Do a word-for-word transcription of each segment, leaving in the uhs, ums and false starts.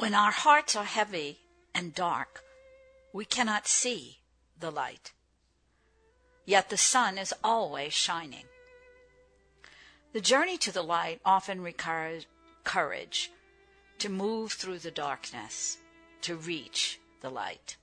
When our hearts are heavy and dark, we cannot see the light. Yet the sun is always shining. The journey to the light often requires courage to move through the darkness, to reach the light.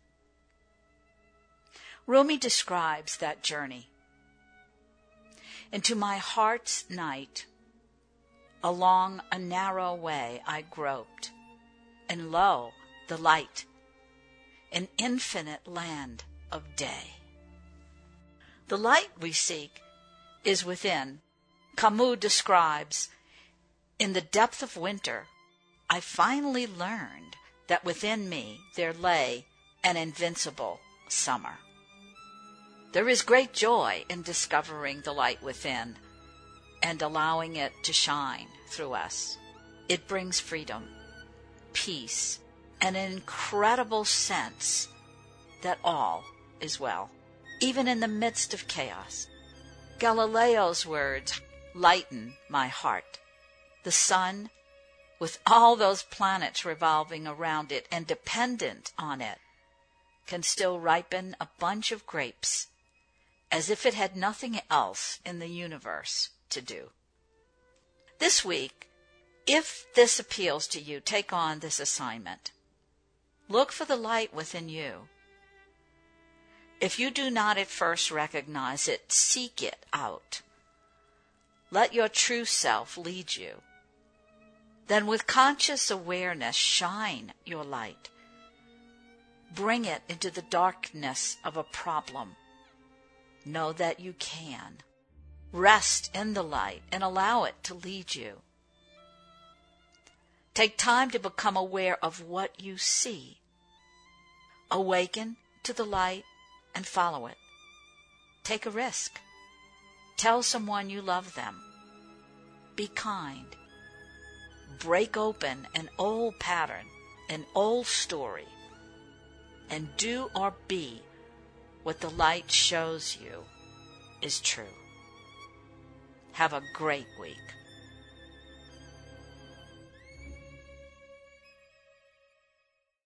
Rumi describes that journey. Into my heart's night, along a narrow way I groped, and lo, the light, an infinite land of day. The light we seek is within. Camus describes, in the depth of winter, I finally learned that within me there lay an invincible summer. There is great joy in discovering the light within and allowing it to shine through us. It brings freedom, peace, and an incredible sense that all is well, even in the midst of chaos. Galileo's words lighten my heart. The sun, with all those planets revolving around it and dependent on it, can still ripen a bunch of grapes as if it had nothing else in the universe to do. This week, if this appeals to you, take on this assignment. Look for the light within you. If you do not at first recognize it, seek it out. Let your true self lead you. Then with conscious awareness, shine your light. Bring it into the darkness of a problem. Know that you can. Rest in the light and allow it to lead you. Take time to become aware of what you see. Awaken to the light and follow it. Take a risk. Tell someone you love them. Be kind. Break open an old pattern, an old story, and do or be what the light shows you is true. Have a great week.